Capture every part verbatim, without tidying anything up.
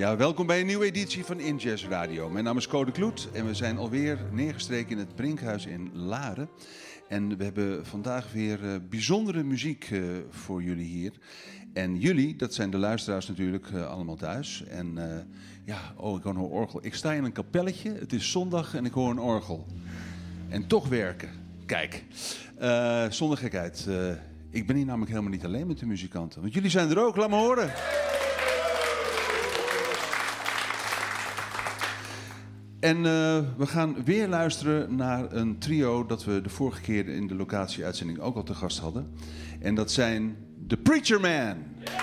Ja, welkom bij een nieuwe editie van In Jazz Radio. Mijn naam is Code Kloet en we zijn alweer neergestreken in het Brinkhuis in Laren. En we hebben vandaag weer uh, bijzondere muziek uh, voor jullie hier. En jullie, dat zijn de luisteraars natuurlijk uh, allemaal thuis. En uh, ja, oh, ik hoor een orgel. Ik sta in een kapelletje, het is zondag en ik hoor een orgel. En toch werken. Kijk, uh, zonder gekheid. Uh, ik ben hier namelijk helemaal niet alleen met de muzikanten. Want jullie zijn er ook, laat me horen. En uh, we gaan weer luisteren naar een trio dat we de vorige keer in de locatie-uitzending ook al te gast hadden. En dat zijn The Preacher Man.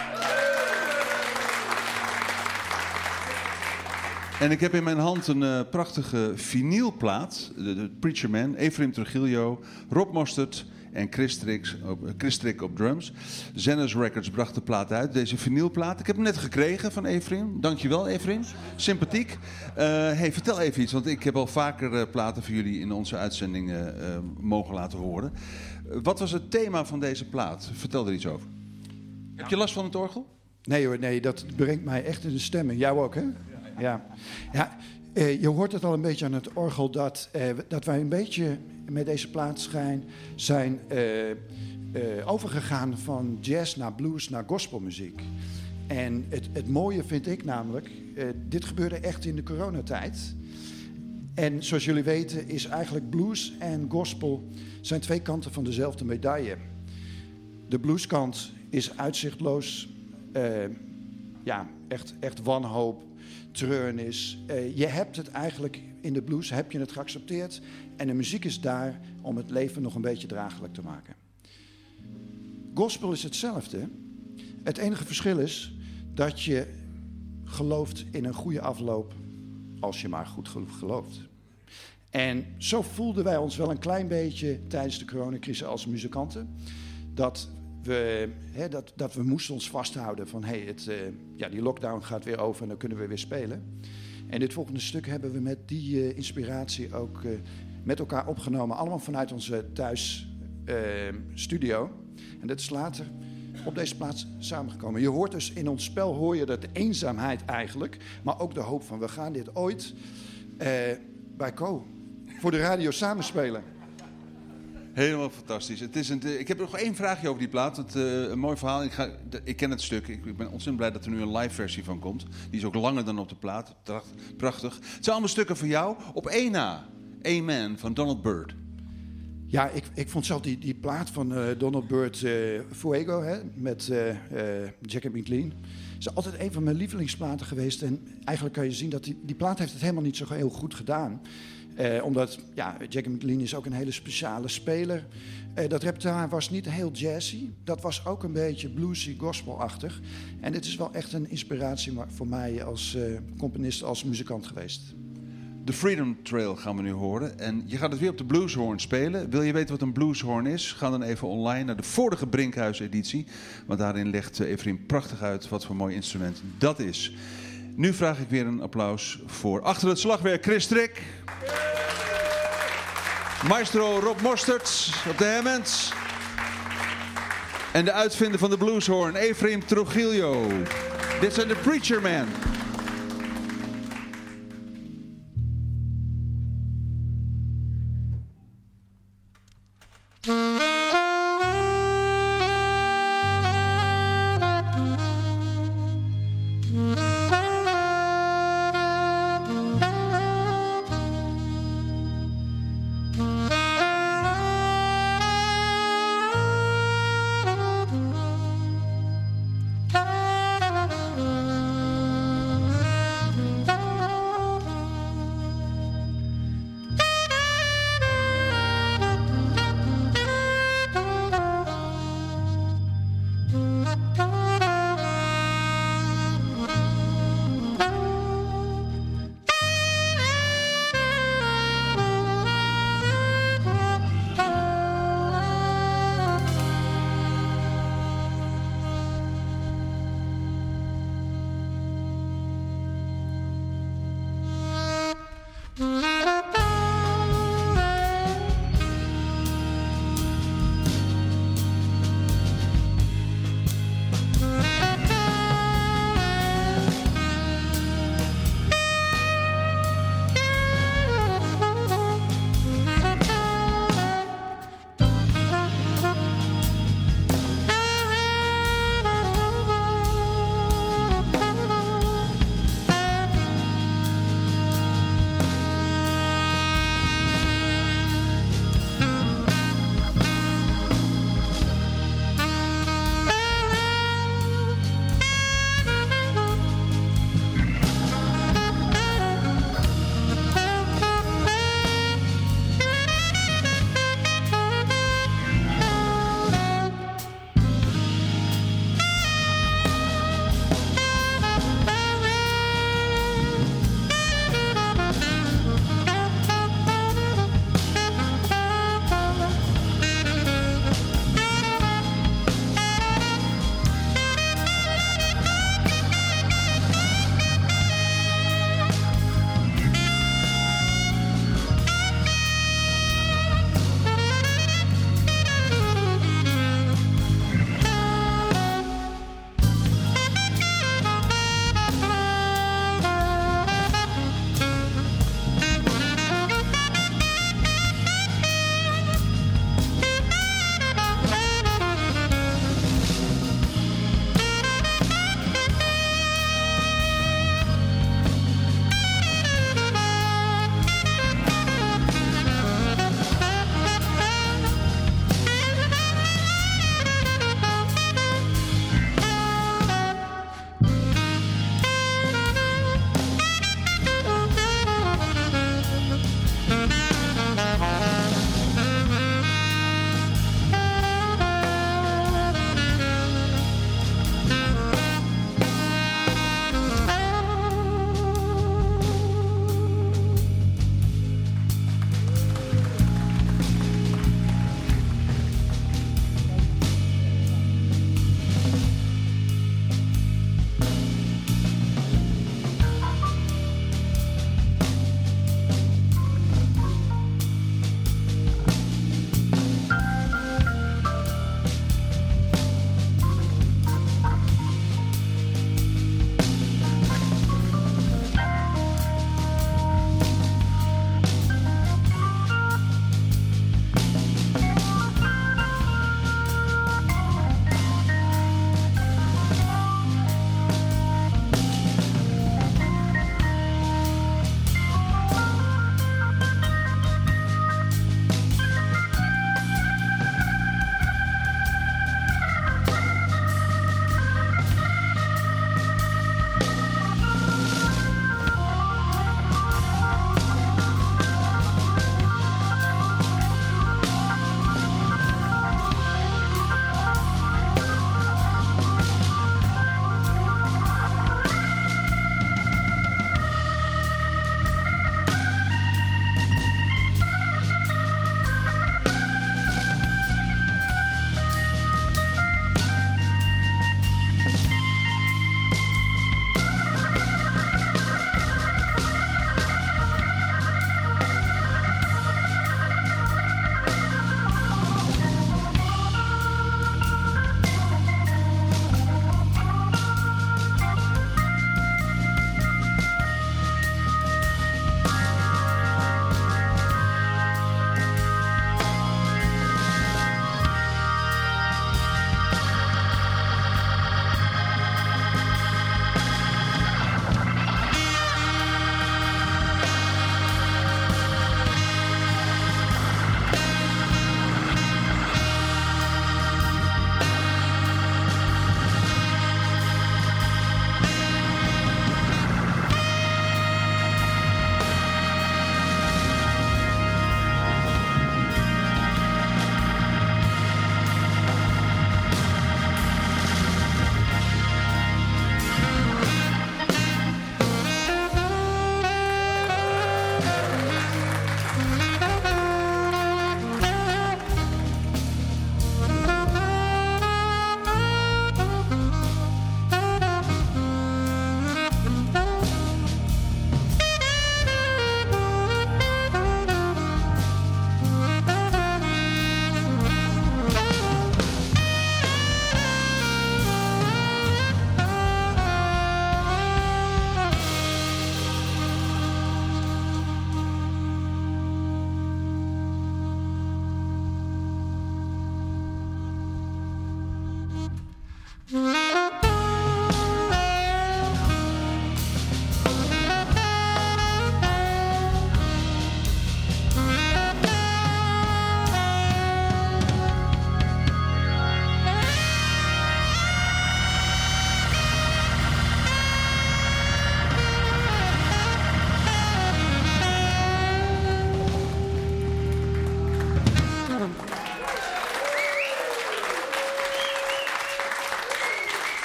En ik heb in mijn hand een uh, prachtige vinylplaat. De, de Preacher Man, Efraim Trujillo, Rob Mostert en Chris Trix op, Chris Trick op drums. Zennis Records bracht de plaat uit, deze vinylplaat. Ik heb hem net gekregen van Efraim. Dankjewel, Efraim. Sympathiek. Uh, hey, vertel even iets, want ik heb al vaker uh, platen voor jullie in onze uitzendingen uh, mogen laten horen. Uh, wat was het thema van deze plaat? Vertel er iets over. Nou. Heb je last van het orgel? Nee hoor, nee, dat brengt mij echt in de stemming. Jou ook, hè? Ja. Ja, uh, je hoort het al een beetje aan het orgel dat, uh, dat wij een beetje met deze plaat schijn, zijn uh, uh, overgegaan van jazz naar blues naar gospelmuziek. En het, het mooie vind ik namelijk, uh, dit gebeurde echt in de coronatijd. En zoals jullie weten is eigenlijk blues en gospel zijn twee kanten van dezelfde medaille. De blueskant is uitzichtloos, uh, ja, echt, echt wanhoop, treurnis. Uh, je hebt het eigenlijk in de blues, heb je het geaccepteerd. En de muziek is daar om het leven nog een beetje draaglijk te maken. Gospel is hetzelfde. Het enige verschil is dat je gelooft in een goede afloop als je maar goed gelooft. En zo voelden wij ons wel een klein beetje tijdens de coronacrisis als muzikanten. Dat we, hè, dat, dat we moesten ons vasthouden van hey, het, uh, ja, die lockdown gaat weer over en dan kunnen we weer spelen. En dit volgende stuk hebben we met die uh, inspiratie ook uh, met elkaar opgenomen. Allemaal vanuit onze thuis uh, studio. En dat is later op deze plaats samengekomen. Je hoort dus in ons spel hoor je dat de eenzaamheid eigenlijk. Maar ook de hoop van we gaan dit ooit uh, bij Co voor de radio samenspelen. Helemaal fantastisch. Het is een, ik heb nog één vraagje over die plaat. Het, uh, een mooi verhaal. Ik, ga, ik ken het stuk. Ik, ik ben ontzettend blij dat er nu een live versie van komt. Die is ook langer dan op de plaat. Prachtig. Het zijn allemaal stukken van jou. Op één na. Amen van Donald Byrd. Ja, ik, ik vond zelf die, die plaat van uh, Donald Byrd, uh, Fuego, hè, met uh, uh, Jackie McLean. Is altijd een van mijn lievelingsplaten geweest. En eigenlijk kan je zien dat die, die plaat heeft het helemaal niet zo heel goed gedaan. Uh, omdat, ja, Jackie McLean is ook een hele speciale speler. Uh, dat repertoire was niet heel jazzy. Dat was ook een beetje bluesy, gospelachtig. En dit is wel echt een inspiratie voor mij als uh, componist, als muzikant geweest. De Freedom Trail gaan we nu horen. En je gaat het weer op de blueshorn spelen. Wil je weten wat een blueshorn is? Ga dan even online naar de vorige Brinkhuis-editie. Want daarin legt Efraim prachtig uit wat voor mooi instrument dat is. Nu vraag ik weer een applaus voor achter het slagwerk Chris Trick. Maestro Rob Mostert op de Hammonds. En de uitvinder van de blueshorn Efraim Trujillo. Dit zijn de Preacher Man.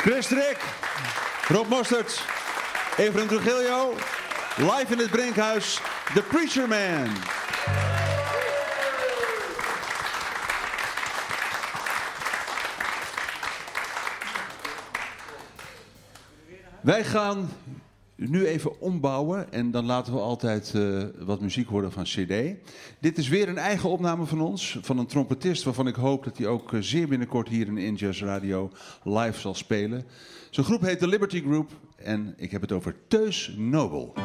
Chris Strik, Rob Mostert, Efraim Trujillo, live in het Brinkhuis, The Preacher Man. Wij gaan nu even ombouwen en dan laten we altijd uh, wat muziek horen van C D. Dit is weer een eigen opname van ons, van een trompetist waarvan ik hoop dat hij ook uh, zeer binnenkort hier in In Jazz Radio live zal spelen. Zijn groep heet The Liberty Group en ik heb het over Teus Nobel.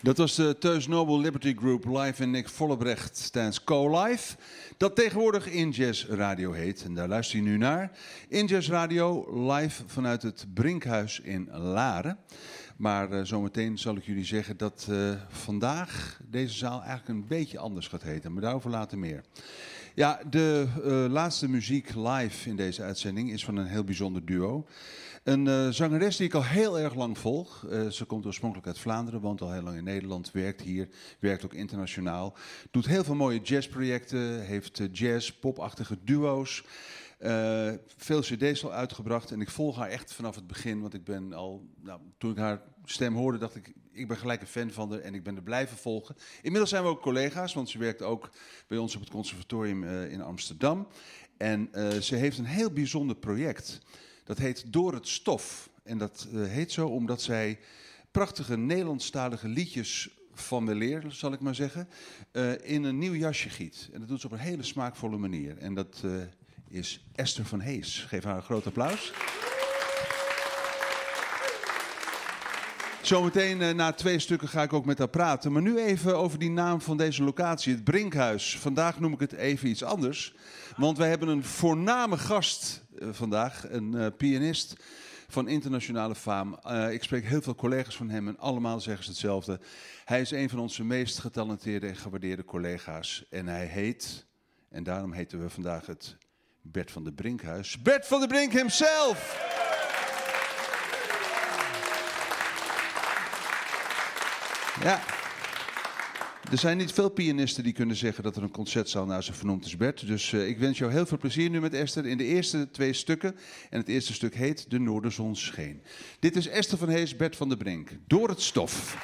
Dat was de Teus Noble Liberty Group live en Nick Vollebrecht tijdens Co-Live. Dat tegenwoordig In Jazz Radio heet. En daar luister je nu naar. In Jazz Radio live vanuit het Brinkhuis in Laren. Maar uh, zometeen zal ik jullie zeggen dat uh, vandaag deze zaal eigenlijk een beetje anders gaat heten. Maar daarover later meer. Ja, de uh, laatste muziek live in deze uitzending is van een heel bijzonder duo. Een uh, zangeres die ik al heel erg lang volg. Uh, ze komt oorspronkelijk uit Vlaanderen, woont al heel lang in Nederland, werkt hier, werkt ook internationaal. Doet heel veel mooie jazzprojecten, heeft uh, jazz, popachtige duo's. Uh, veel cd's al uitgebracht en ik volg haar echt vanaf het begin. Want ik ben al, nou, toen ik haar stem hoorde, dacht ik, ik ben gelijk een fan van haar en ik ben er blijven volgen. Inmiddels zijn we ook collega's, want ze werkt ook bij ons op het conservatorium uh, in Amsterdam. En uh, ze heeft een heel bijzonder project. Dat heet Door het Stof. En dat uh, heet zo omdat zij prachtige Nederlandstalige liedjes van weleer, zal ik maar zeggen, uh, in een nieuw jasje giet. En dat doet ze op een hele smaakvolle manier. En dat uh, is Esther van Hees. Geef haar een groot applaus. Zometeen uh, na twee stukken ga ik ook met haar praten. Maar nu even over die naam van deze locatie, het Brinkhuis. Vandaag noem ik het even iets anders. Want wij hebben een voorname gast uh, vandaag, een uh, pianist van internationale faam. Uh, ik spreek heel veel collega's van hem en allemaal zeggen ze hetzelfde. Hij is een van onze meest getalenteerde en gewaardeerde collega's. En hij heet, en daarom heten we vandaag het Bert van der Brinkhuis, Bert van der Brink himself! Ja, er zijn niet veel pianisten die kunnen zeggen dat er een concertzaal naar ze vernoemd is, Bert. Dus uh, ik wens jou heel veel plezier nu met Esther in de eerste twee stukken. En het eerste stuk heet De Noorderzon scheen. Dit is Esther van Hees, Bert van der Brink. Door het stof.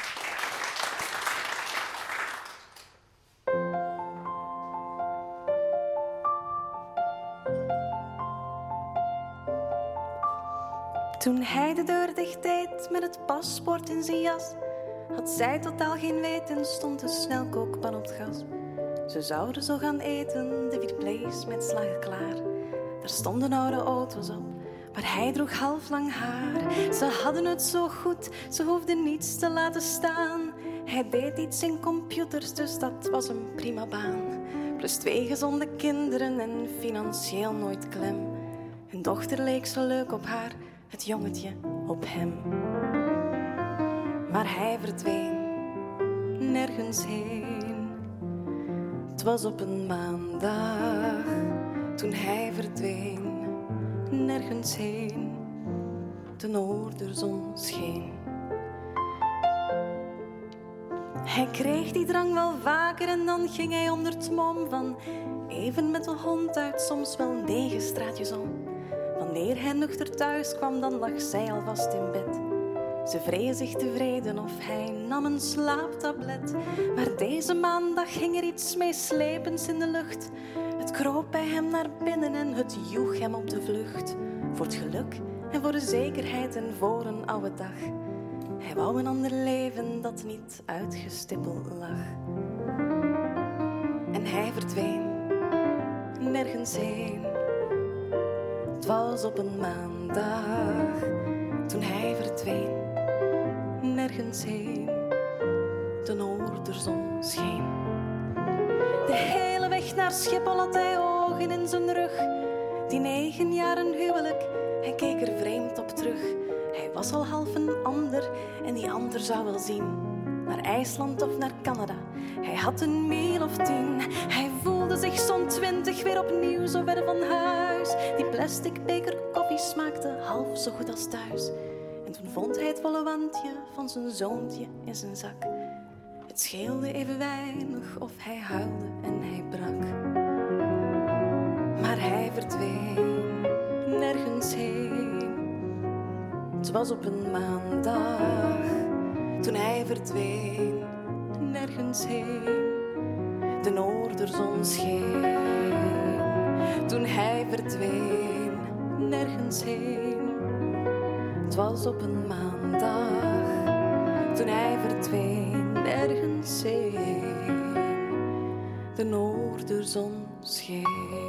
Toen hij de deur dicht deed met het paspoort in zijn jas, had zij totaal geen weten, stond de snelkookpan op het gas. Ze zouden zo gaan eten, de vlees met slagen klaar. Daar stonden oude auto's op, maar hij droeg halflang haar. Ze hadden het zo goed, ze hoefden niets te laten staan. Hij deed iets in computers, dus dat was een prima baan. Plus twee gezonde kinderen en financieel nooit klem. Hun dochter leek zo leuk op haar, het jongetje op hem. Maar hij verdween nergens heen. Het was op een maandag toen hij verdween nergens heen. De noorderzon scheen. Hij kreeg die drang wel vaker en dan ging hij onder het mom van even met de hond uit, soms wel negen straatjes om. Wanneer hij nuchter thuis kwam, dan lag zij alvast in bed. Ze vrees zich tevreden of hij nam een slaaptablet. Maar deze maandag ging er iets meeslepends in de lucht. Het kroop bij hem naar binnen en het joeg hem op de vlucht. Voor het geluk en voor de zekerheid en voor een oude dag. Hij wou een ander leven dat niet uitgestippeld lag. En hij verdween nergens heen. Het was op een maandag toen hij verdween nergens heen. De noorderzon scheen. De hele weg naar Schiphol had hij ogen in zijn rug. Die negen jaren huwelijk, hij keek er vreemd op terug. Hij was al half een ander en die ander zou wel zien. Naar IJsland of naar Canada, hij had een mail of tien. Hij voelde zich zo'n twintig weer opnieuw zo ver van huis. Die plastic beker koffie smaakte half zo goed als thuis. En toen vond hij het volle wandje van zijn zoontje in zijn zak. Het scheelde even weinig of hij huilde en hij brak. Maar hij verdween nergens heen. Het was op een maandag toen hij verdween nergens heen. De noorderzon scheen. Toen hij verdween nergens heen. Het was op een maandag toen hij verdween nergens heen. De noorderzon scheen.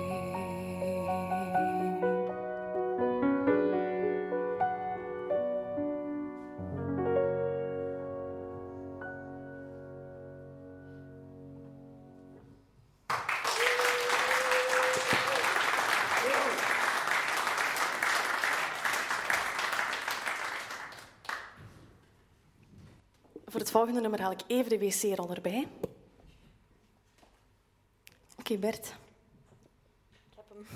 Voor het volgende nummer haal ik even de wc-rol erbij. Oké, okay, Bert. Ik heb hem.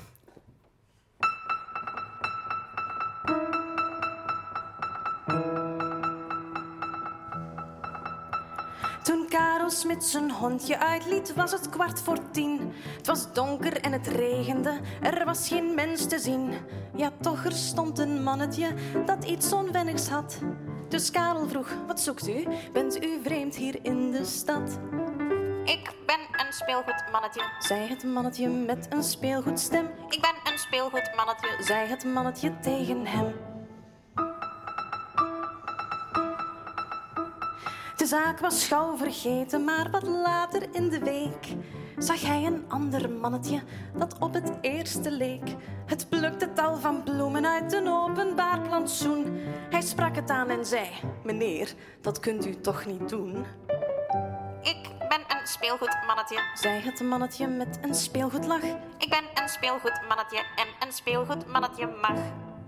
Toen Karel Smit zijn hondje uitliet, was het kwart voor tien. Het was donker en het regende, er was geen mens te zien. Ja, toch, er stond een mannetje dat iets onwennigs had. Dus Karel vroeg, wat zoekt u? Bent u vreemd hier in de stad? Ik ben een speelgoedmannetje, zei het mannetje met een speelgoedstem. Ik ben een speelgoedmannetje, zei het mannetje tegen hem. De zaak was gauw vergeten, maar wat later in de week zag hij een ander mannetje dat op het eerste leek. Het plukte tal van bloemen uit een openbaar plantsoen. Hij sprak het aan en zei, meneer, dat kunt u toch niet doen? Ik ben een speelgoedmannetje, zei het mannetje met een speelgoedlach. Ik ben een speelgoedmannetje en een speelgoedmannetje mag.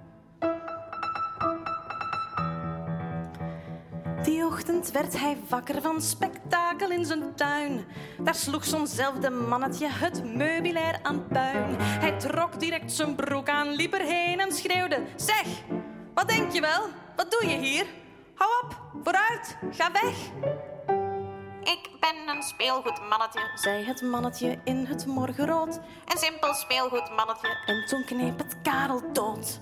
Die ochtend werd hij wakker van spektakel in zijn tuin. Daar sloeg zo'nzelfde mannetje het meubilair aan puin. Hij trok direct zijn broek aan, liep erheen en schreeuwde. Zeg, wat denk je wel? Wat doe je hier? Hou op, vooruit, ga weg. Ik ben een speelgoedmannetje, zei het mannetje in het morgenrood. Een simpel speelgoedmannetje. En toen kneep het Karel dood.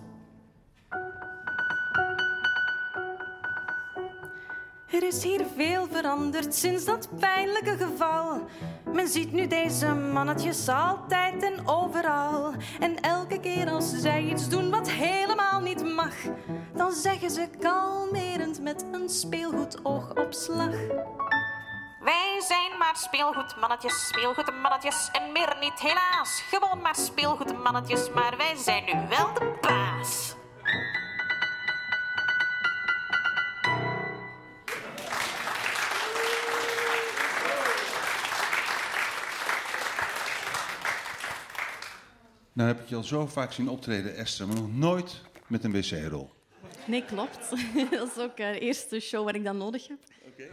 Er is hier veel veranderd sinds dat pijnlijke geval. Men ziet nu deze mannetjes altijd en overal. En elke keer als zij iets doen wat helemaal niet mag, dan zeggen ze kalmerend met een speelgoedoogopslag. Wij zijn maar speelgoedmannetjes, speelgoedmannetjes en meer niet helaas. Gewoon maar speelgoedmannetjes, maar wij zijn nu wel de baas. Nou heb ik je al zo vaak zien optreden, Esther, maar nog nooit met een wc-rol. Nee, klopt. Dat is ook de eerste show waar ik dat nodig heb. Okay.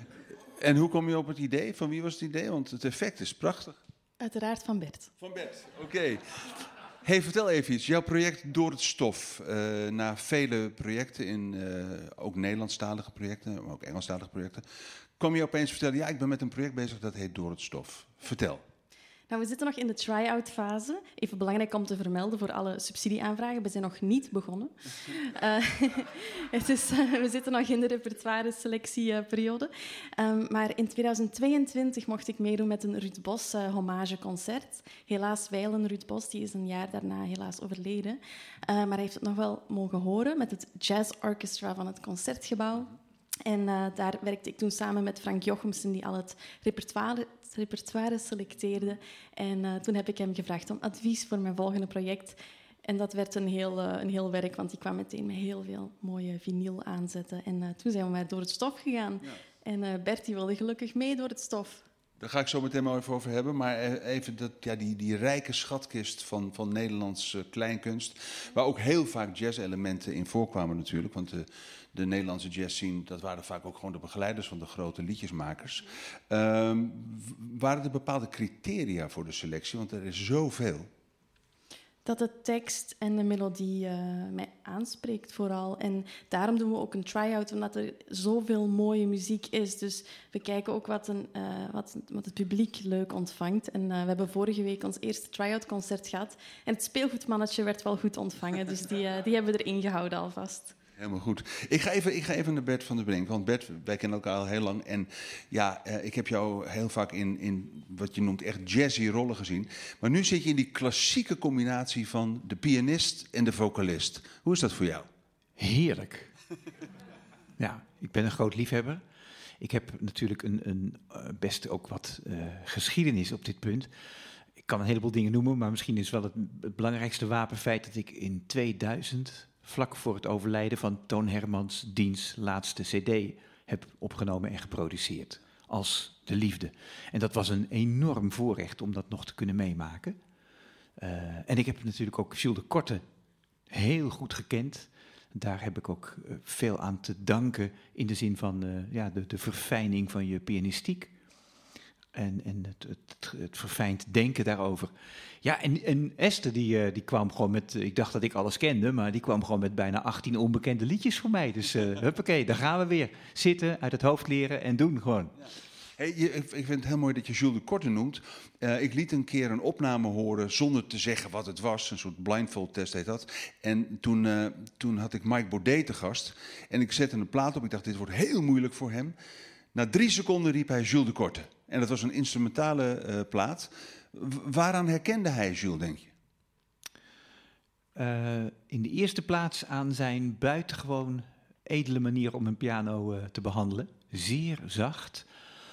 En hoe kom je op het idee? Van wie was het idee? Want het effect is prachtig. Uiteraard van Bert. Van Bert, oké. Okay. Hey, vertel even iets. Jouw project Door het Stof. Uh, na vele projecten, in, uh, ook Nederlandstalige projecten, maar ook Engelstalige projecten, kom je opeens vertellen, ja, ik ben met een project bezig dat heet Door het Stof. Vertel. Nou, we zitten nog in de try-out fase. Even belangrijk om te vermelden voor alle subsidieaanvragen. We zijn nog niet begonnen. Uh, het is, uh, we zitten nog in de repertoire selectieperiode. Um, maar in tweeduizend tweeëntwintig mocht ik meedoen met een Ruud Bos uh, hommageconcert. Helaas wijlen Ruud Bos, die is een jaar daarna helaas overleden. Uh, maar hij heeft het nog wel mogen horen met het Jazz Orchestra van het Concertgebouw. En uh, daar werkte ik toen samen met Frank Jochemsen, die al het repertoire, het repertoire selecteerde. En uh, toen heb ik hem gevraagd om advies voor mijn volgende project. En dat werd een heel, uh, een heel werk, want ik kwam meteen met heel veel mooie vinyl aanzetten. En uh, toen zijn we maar door het stof gegaan. Ja. En uh, Bertie wilde gelukkig mee door het stof. Daar ga ik zo meteen maar even over hebben. Maar even dat, ja, die, die rijke schatkist van, van Nederlandse kleinkunst, waar ook heel vaak jazz-elementen in voorkwamen natuurlijk. Want de, de Nederlandse jazzscene, dat waren vaak ook gewoon de begeleiders van de grote liedjesmakers. Um, waren er bepaalde criteria voor de selectie? Want er is zoveel. Dat de tekst en de melodie uh, mij aanspreekt vooral. En daarom doen we ook een try-out, omdat er zoveel mooie muziek is. Dus we kijken ook wat, een, uh, wat, wat het publiek leuk ontvangt. En uh, we hebben vorige week ons eerste try-out concert gehad. En het speelgoedmannetje werd wel goed ontvangen. Dus die, uh, die hebben we erin gehouden alvast. Helemaal goed. Ik ga, even, ik ga even naar Bert van der Brink. Want Bert, wij kennen elkaar al heel lang. En ja, eh, ik heb jou heel vaak in, in wat je noemt echt jazzy rollen gezien. Maar nu zit je in die klassieke combinatie van de pianist en de vocalist. Hoe is dat voor jou? Heerlijk. Ja, ik ben een groot liefhebber. Ik heb natuurlijk een, een, best ook wat uh, geschiedenis op dit punt. Ik kan een heleboel dingen noemen, maar misschien is wel het, het belangrijkste wapenfeit dat ik in tweeduizend... vlak voor het overlijden van Toon Hermans diens laatste cd heb opgenomen en geproduceerd. Als De Liefde. En dat was een enorm voorrecht om dat nog te kunnen meemaken. Uh, en ik heb natuurlijk ook Jules de Korte heel goed gekend. Daar heb ik ook uh, veel aan te danken in de zin van uh, ja, de, de verfijning van je pianistiek. En, en het, het, het verfijnd denken daarover. Ja, en, en Esther die, uh, die kwam gewoon met... Uh, ik dacht dat ik alles kende, maar die kwam gewoon met bijna achttien onbekende liedjes voor mij. Dus uh, huppakee, daar gaan we weer. Zitten, uit het hoofd leren en doen gewoon. Ja. Hey, je, ik vind het heel mooi dat je Jules de Korte noemt. Uh, ik liet een keer een opname horen zonder te zeggen wat het was. Een soort blindfold test heet dat. En toen, uh, toen had ik Mike Baudet te gast. En ik zette een plaat op. Ik dacht, dit wordt heel moeilijk voor hem. Na drie seconden riep hij Jules de Korte. En dat was een instrumentale uh, plaat. W- waaraan herkende hij Jules, denk je? Uh, in de eerste plaats aan zijn buitengewoon edele manier om een piano uh, te behandelen. Zeer zacht,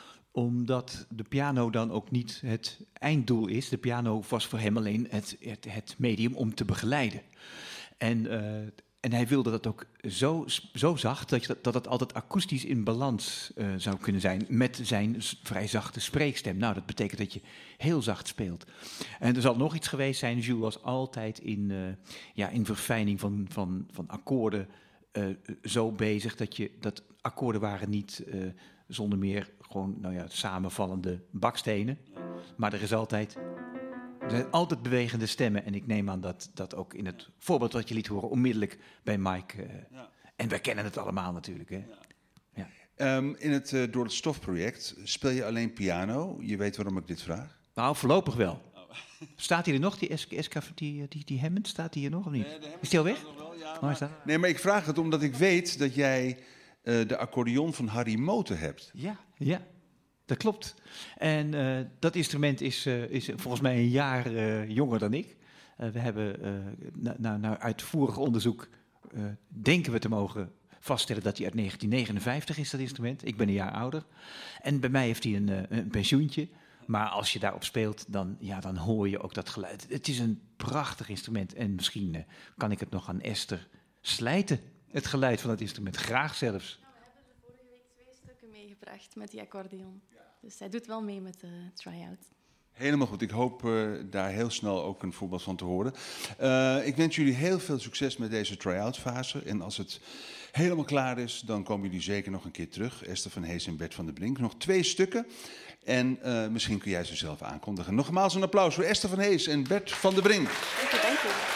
omdat de piano dan ook niet het einddoel is. De piano was voor hem alleen het, het, het medium om te begeleiden. En, uh, en hij wilde dat ook zo, zo zacht dat, je dat, dat het altijd akoestisch in balans uh, zou kunnen zijn met zijn vrij zachte spreekstem. Nou, dat betekent dat je heel zacht speelt. En er zal nog iets geweest zijn. Jules was altijd in, uh, ja, in verfijning van, van, van akkoorden uh, zo bezig dat, je, dat akkoorden waren niet uh, zonder meer gewoon nou ja, samenvallende bakstenen. Maar er is altijd... Er zijn altijd bewegende stemmen en ik neem aan dat dat ook in het voorbeeld wat je liet horen onmiddellijk bij Mike. Uh, ja. En wij kennen het allemaal natuurlijk. Hè? Ja. Ja. Um, in het uh, Door het Stof project speel je alleen piano. Je weet waarom ik dit vraag? Nou, voorlopig wel. Oh. Staat hij er nog, die, S K, die, die, die Hammond? Staat hij hier nog of niet? Nee, is hij al weg? Wel, ja, maar... Oh, nee, maar ik vraag het omdat ik weet dat jij uh, de accordeon van Harry Moten hebt. Ja, ja. Dat klopt. En uh, dat instrument is, uh, is volgens mij een jaar uh, jonger dan ik. Uh, we hebben uh, na, na, na uitvoerig onderzoek, uh, denken we te mogen vaststellen dat hij uit negentien negenenvijftig is, dat instrument. Ik ben een jaar ouder. En bij mij heeft hij een, uh, een pensioentje. Maar als je daarop speelt, dan, ja, dan hoor je ook dat geluid. Het is een prachtig instrument. En misschien uh, kan ik het nog aan Esther slijten, het geluid van het instrument. Graag zelfs. Nou, we hebben er vorige week twee stukken meegebracht met die accordeon. Dus hij doet wel mee met de try-out. Helemaal goed. Ik hoop uh, daar heel snel ook een voorbeeld van te horen. Uh, ik wens jullie heel veel succes met deze try-out fase. En als het helemaal klaar is, dan komen jullie zeker nog een keer terug. Esther van Hees en Bert van der Brink. Nog twee stukken. En uh, misschien kun jij ze zelf aankondigen. Nogmaals een applaus voor Esther van Hees en Bert van der Brink. Dank je, dank je.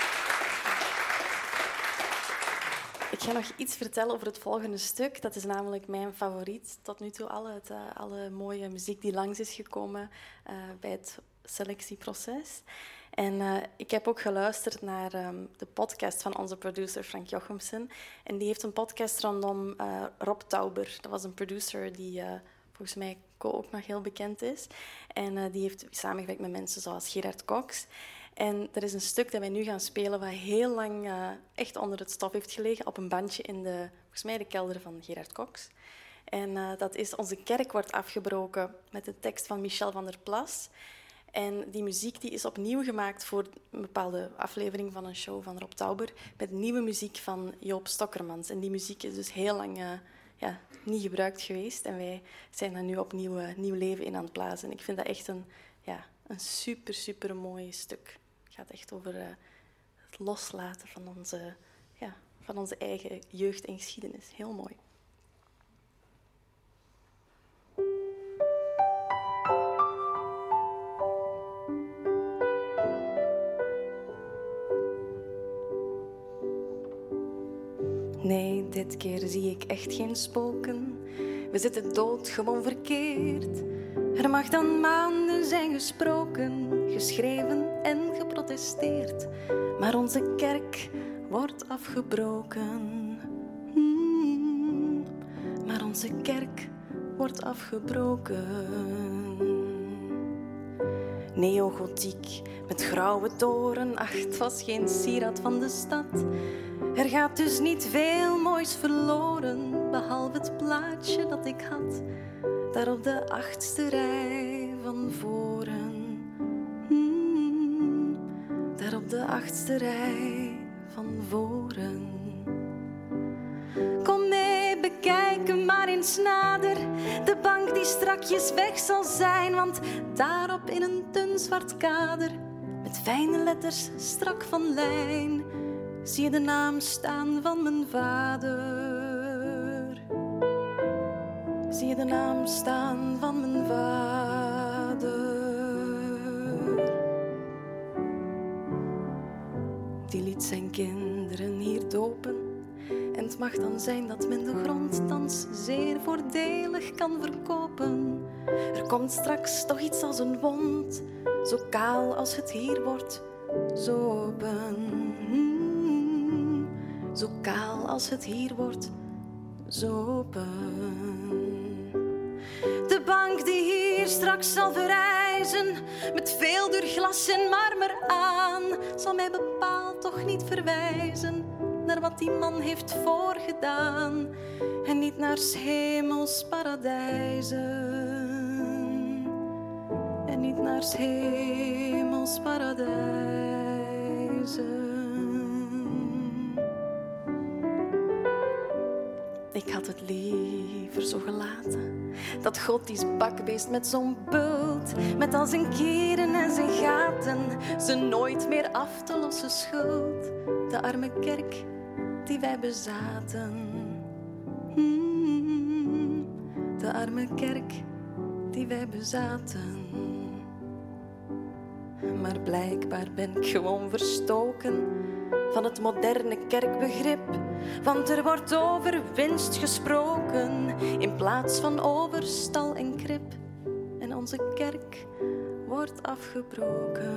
Ik ga nog iets vertellen over het volgende stuk. Dat is namelijk mijn favoriet tot nu toe. Alle, het, uh, alle mooie muziek die langs is gekomen uh, bij het selectieproces. En uh, ik heb ook geluisterd naar um, de podcast van onze producer Frank Jochemsen. En die heeft een podcast rondom uh, Rob Tauber. Dat was een producer die uh, volgens mij ook nog heel bekend is. En uh, die heeft samengewerkt met mensen zoals Gerard Cox. En er is een stuk dat wij nu gaan spelen wat heel lang uh, echt onder het stof heeft gelegen op een bandje in de, volgens mij de kelder van Gerard Cox. En uh, dat is Onze kerk wordt afgebroken met de tekst van Michel van der Plas. En die muziek die is opnieuw gemaakt voor een bepaalde aflevering van een show van Rob Tauber met nieuwe muziek van Joop Stokkermans. En die muziek is dus heel lang uh, ja, niet gebruikt geweest. En wij zijn daar nu opnieuw uh, nieuw leven in aan het blazen. En ik vind dat echt een, ja, een super, super mooi stuk. Het gaat echt over uh, het loslaten van onze, ja, van onze eigen jeugd en geschiedenis. Heel mooi. Nee, dit keer zie ik echt geen spoken. We zitten dood, gewoon verkeerd. Er mag dan maanden zijn gesproken, geschreven en geprotesteerd. Maar onze kerk wordt afgebroken. Hmm, maar onze kerk wordt afgebroken. Neogotiek met grauwe toren, ach, het was geen sieraad van de stad. Er gaat dus niet veel moois verloren, behalve het plaatje dat ik had, daar op de achtste rij van voren. Hmm, daar op de achtste rij van voren. Kom mee, bekijken maar eens nader, de bank die strakjes weg zal zijn, want daarop in een dun zwart kader, met fijne letters strak van lijn, zie je de naam staan van mijn vader. Zie je de naam staan van mijn vader. Die liet zijn kinderen hier dopen. En het mag dan zijn dat men de grond thans zeer voordelig kan verkopen. Er komt straks toch iets als een wond, zo kaal als het hier wordt, zo open. Hmm, zo kaal als het hier wordt, zo open. De bank die hier straks zal verrijzen, met veel duur glas en marmer aan, zal mij bepaald toch niet verwijzen naar wat die man heeft voorgedaan en niet naar 's hemels paradijzen. En niet naar 's hemels paradijzen. Ik had het liever zo gelaten, dat gotisch bakbeest met zo'n bult, met al zijn keren en zijn gaten, ze nooit meer af te lossen schuld. De arme kerk die wij bezaten. Hmm, de arme kerk die wij bezaten. Maar blijkbaar ben ik gewoon verstoken van het moderne kerkbegrip. Want er wordt over winst gesproken in plaats van over stal en krib. En onze kerk wordt afgebroken.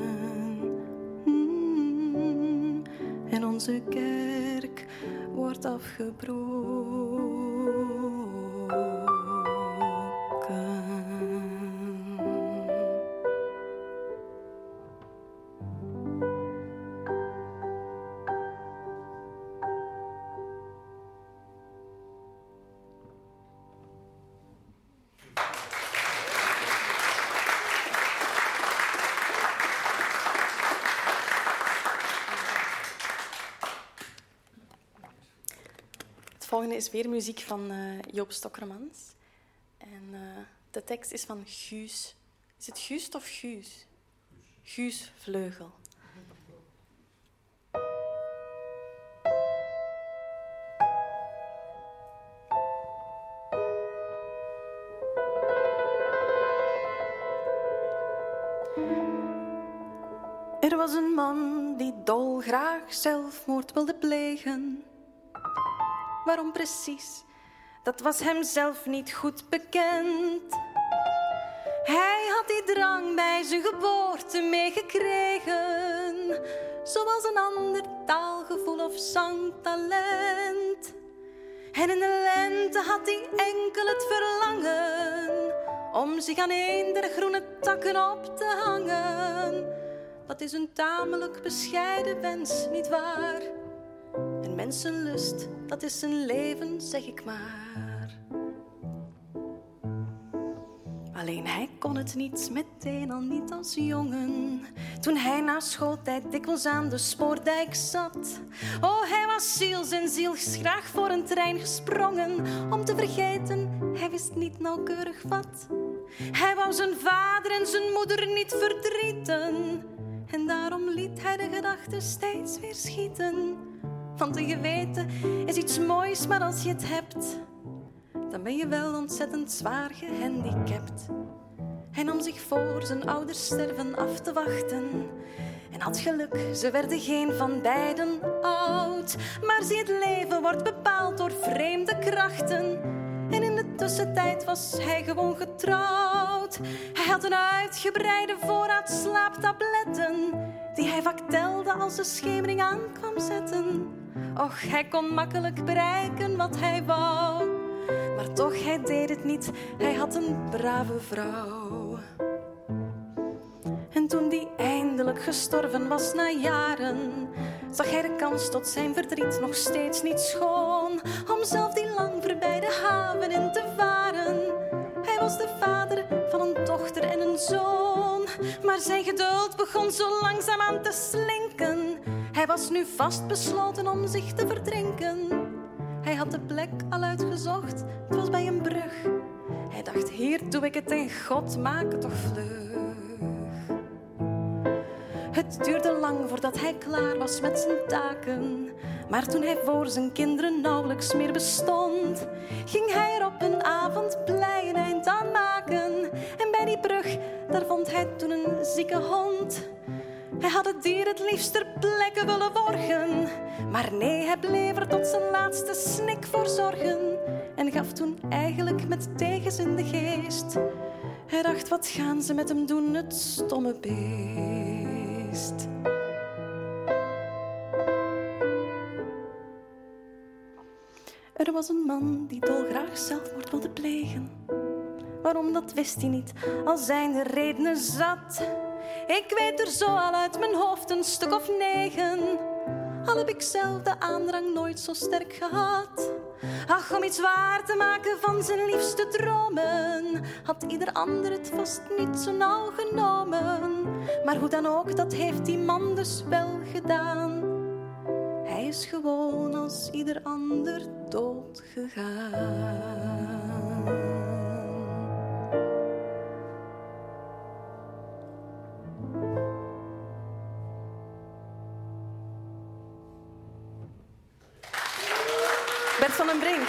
Hmm, en onze kerk wordt afgebroken. Het volgende is weer muziek van uh, Joop Stokkermans. En uh, de tekst is van Guus. Is het Guust of Guus? Guus Vleugel. Er was een man die dolgraag zelfmoord wilde plegen. Waarom precies? Dat was hem zelf niet goed bekend. Hij had die drang bij zijn geboorte meegekregen, zoals een ander taalgevoel of zangtalent. En in de lente had hij enkel het verlangen om zich aan een der groene takken op te hangen. Dat is een tamelijk bescheiden wens, nietwaar? En mensenlust, dat is zijn leven, zeg ik maar. Alleen hij kon het niet, meteen al niet als jongen. Toen hij na schooltijd dikwijls aan de spoordijk zat. Oh, hij was ziels en ziels graag voor een trein gesprongen. Om te vergeten, hij wist niet nauwkeurig wat. Hij wou zijn vader en zijn moeder niet verdrieten. En daarom liet hij de gedachten steeds weer schieten. Want een geweten is iets moois, maar als je het hebt, dan ben je wel ontzettend zwaar gehandicapt. Hij nam zich voor zijn ouders sterven af te wachten. En had geluk, ze werden geen van beiden oud. Maar zie, het leven wordt bepaald door vreemde krachten. En in de tussentijd was hij gewoon getrouwd. Hij had een uitgebreide voorraad slaaptabletten, die hij vaak telde als de schemering aan kwam zetten. Och, hij kon makkelijk bereiken wat hij wou. Maar toch, hij deed het niet, hij had een brave vrouw. En toen die eindelijk gestorven was na jaren, zag hij de kans tot zijn verdriet nog steeds niet schoon, om zelf die lang voorbij de haven in te varen. Hij was de vader van een dochter en een zoon, maar zijn geduld begon zo langzaam aan te slinken. Hij was nu vastbesloten om zich te verdrinken. Hij had de plek al uitgezocht, het was bij een brug. Hij dacht, hier doe ik het en God maak het toch vlug. Het duurde lang voordat hij klaar was met zijn taken. Maar toen hij voor zijn kinderen nauwelijks meer bestond, ging hij er op een avond blij een eind aan maken. En bij die brug, daar vond hij toen een zieke hond. Hij had het dier het liefst ter plekke willen worgen. Maar nee, hij bleef er tot zijn laatste snik voor zorgen. En gaf toen eigenlijk met tegenzin de geest. Hij dacht, wat gaan ze met hem doen, het stomme beest. Er was een man die dolgraag zelfmoord wilde plegen. Waarom, dat wist hij niet, al zijn de redenen zat. Ik weet er zo al uit mijn hoofd een stuk of negen. Al heb ik zelf de aandrang nooit zo sterk gehad. Ach, om iets waar te maken van zijn liefste dromen, had ieder ander het vast niet zo nauw genomen. Maar hoe dan ook, dat heeft die man dus wel gedaan. Hij is gewoon als ieder ander dood gegaan. Bert van den Brink.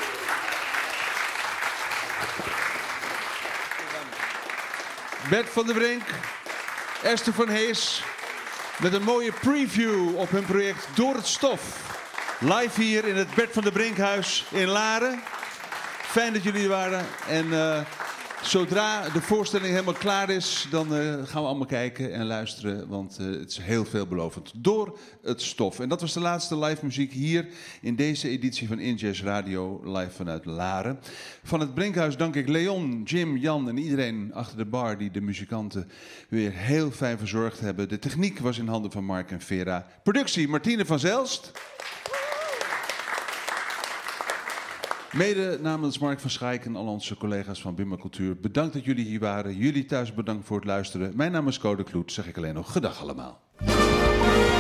Bert van den Brink, Esther van Hees, met een mooie preview op hun project Door het Stof. Live hier in het Bert van den Brinkhuis in Laren. Fijn dat jullie er waren. En uh, zodra de voorstelling helemaal klaar is, dan uh, gaan we allemaal kijken en luisteren. Want uh, het is heel veelbelovend. Door het Stof. En dat was de laatste live muziek hier in deze editie van In Jazz Radio, live vanuit Laren. Van het Brinkhuis dank ik Leon, Jim, Jan en iedereen achter de bar die de muzikanten weer heel fijn verzorgd hebben. De techniek was in handen van Mark en Vera. Productie Martine van Zelst. Mede namens Mark van Schaik en al onze collega's van Bimmer Cultuur. Bedankt dat jullie hier waren. Jullie thuis bedankt voor het luisteren. Mijn naam is Code Kloet. Zeg ik alleen nog gedag allemaal.